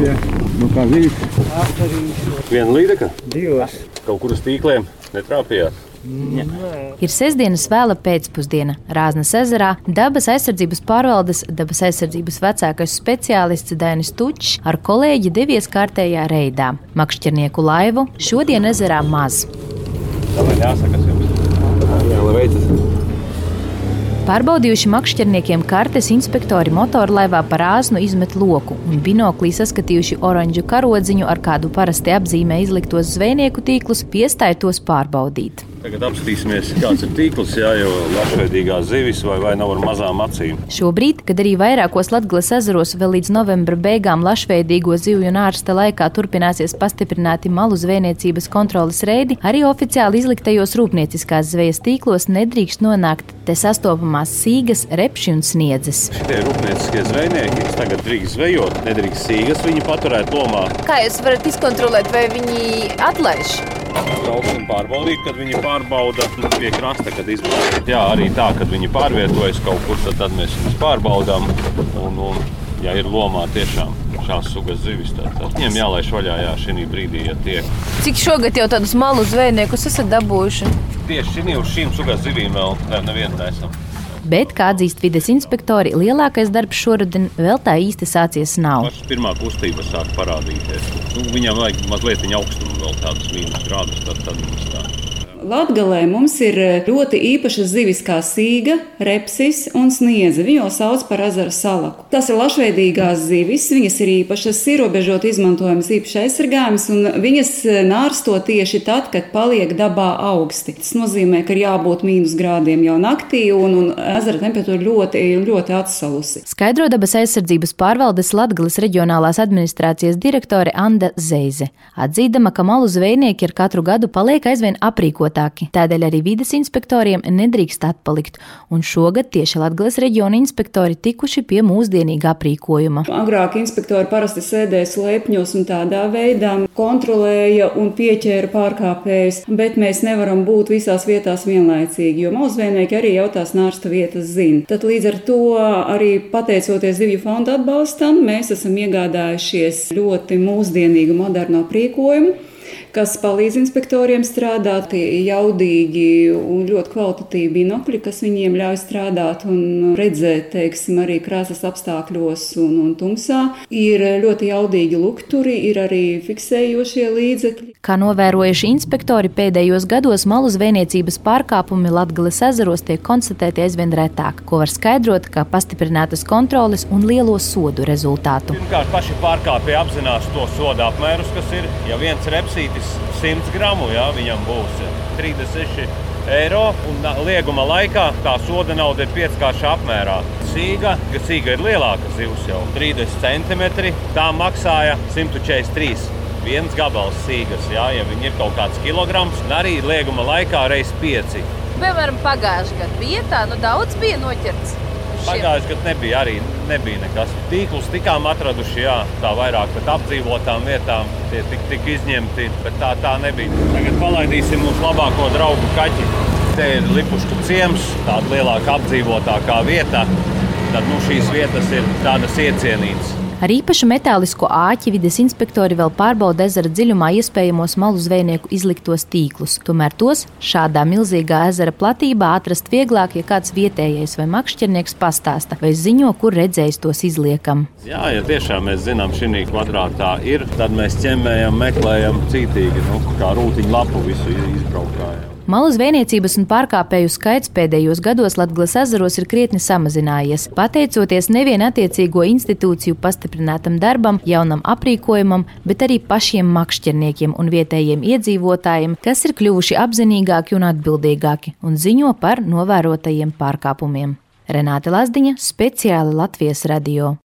jā. Nu kā zīvis? Viena līdeka? Divas. Kaut kur uz tīkliem netrāpījāt? Ir sestdienas vēla pēcpusdiena. Rāznas ezerā dabas aizsardzības pārvaldes dabas aizsardzības vecākais speciālists Dainis Tučs ar kolēģi devies kārtējā reidā. Makšķernieku laivu šodien ezerā maz. Tā vēl jāsakas jums. Jā, lai veicas. Pārbaudījuši makšķerniekiem kartes, inspektori motorlaivā pa Rāznu izmet loku un binoklī saskatījuši oranžu karodziņu ar kādu parasti apzīmē izliktos zvejnieku tīklus, piestāja tos pārbaudīt. Tagad apskatīsimies, kāds ir tīkls, jo lašveidīgās zivis vai nav ar mazām acīm. Šobrīd, kad arī vairākos Latgales ezeros vēl līdz novembra beigām lašveidīgo zivju un ārsta laikā turpināsies pastiprināti malu zvejniecības kontroles reidi, arī oficiāli izliktajos rūpnieciskās zvejas tīklos nedrīkst nonākt te sastopamās sīgas, repši un sniedzes. Šitie rūpnieciskie zvejnieki tagad drīkst zvejot, nedrīkst sīgas viņi paturēt lomā. Kā jūs varat izkontrolēt, vai viņi atlaiž? Brauksim pārbaudīt, kad viņi pārbauda pie krasta, kad izbrauc. Jā, arī tā, kad viņi pārvietojas kaut kur, tad mēs viņus pārbaudām. Un, ja ir lomā tiešām šās sugas zivis, tad viņiem jālaiž vaļā šī brīdī, ja tiek. Cik šogad jau tādus malu zvejniekus esat dabūjuši? Tieši uz šīm sugas zivīm vēl nevienu nesam. Bet, kā atzīst vides inspektori, lielākais darbs šoruden vēl tā īsti sācies nav. Pirmā kustība sāk parādīties. Viņam vajag mazliet augstumu vēl tādus mīnus grādus, tad mums tā. Latgalē mums ir ļoti īpašas zivis kā sīga, repsis un sniedze. Viņu sauc par ezera salaku. Tas ir lašveidīgās zivis, viņas ir īpašas, ierobežot izmantojamas, īpaši aizsargājamas, un viņas nārsto tieši tad, kad paliek dabā augsti. Tas nozīmē, ka ir jābūt mīnus grādiem jau naktī, un ezera temperatūra ļoti atsalusi. Skaidro dabas aizsardzības pārvaldes Latgales reģionālās administrācijas direktore Anda Zeize, atzīdama, ka malu zvejnieki ar katru gadu paliek aizvien aprīkot. Tādēļ arī vides inspektoriem nedrīkst atpalikt, un šogad tieši Latgales reģiona inspektori tikuši pie mūsdienīga aprīkojuma. Agrāk inspektori parasti sēdēja slēpņos un tādā veidā kontrolēja un pieķēra pārkāpējus, bet mēs nevaram būt visās vietās vienlaicīgi, jo mazvejnieki arī jau tās nārsta vietas zina. Tad līdz ar to arī pateicoties Zivju fonda atbalstam, mēs esam iegādājušies ļoti mūsdienīgu modernu aprīkojumu, kas palīdz inspektoriem strādāt, jaudīgi un ļoti kvalitatīvi binokļi, kas viņiem ļauj strādāt un redzēt, teiksim, arī krāsas apstākļos un tumsā. Ir ļoti jaudīgi lukturi, ir arī fiksējošie līdzekļi. Kā novērojuši inspektori, pēdējos gados malu zvejniecības pārkāpumi Latgales ezeros tiek konstatēti aizvien retāk, ko var skaidrot kā pastiprinātas kontroles un lielo sodu rezultātu. Pirmkārt, paši pārkāpēji apzinās to soda apmērus, kas ir, ja viens repsītis 100 gramu, viņam būs 36 eiro, un lieguma laikā tā soda nauda ir 5-kārša apmērā. Sīga ir lielāka zivs jau, 30 centimetri, tā maksāja 143. Viens gabals sīgas, ja viņi ir kaut kāds kilograms, un arī lieguma laikā reiz 5. Piemēram, pagājušajā gadā bija daudz bija noķerts. Pagājušajā gadā nebija nekas. Tīklus tikām atraduši, tā vairāk pat apdzīvotām vietām, tie tika izņemti, bet tā nebija. Tagad palaidīsim mūsu labāko draugu kaķi. Te ir Lipušku ciems, tāda lielāka apdzīvotākā vieta, tad šīs vietas ir tādas iecienītas. Ar īpašu metālisko āķi vides inspektori vēl pārbauda ezera dziļumā iespējamos malu zvejnieku izliktos tīklus. Tomēr tos šādā milzīgā ezera platībā atrast vieglāk, ja kāds vietējais vai makšķernieks pastāsta vai ziņo, kur redzējis tos izliekam. Jā, ja tiešām mēs zinām, šī kvadrātā ir, tad mēs ķemmējam, meklējam cītīgi, kā rūtiņu lapu visu izbraukājam. Malu zvejniecības un pārkāpēju skaits pēdējos gados Latgales ezeros ir krietni samazinājies, pateicoties nevien attiecīgo institūciju pastiprinātam darbam, jaunam aprīkojumam, bet arī pašiem makšķerniekiem un vietējiem iedzīvotājiem, kas ir kļuvuši apzinīgāki un atbildīgāki un ziņo par novērotajiem pārkāpumiem. Renāte Lazdiņa, speciāli Latvijas radio.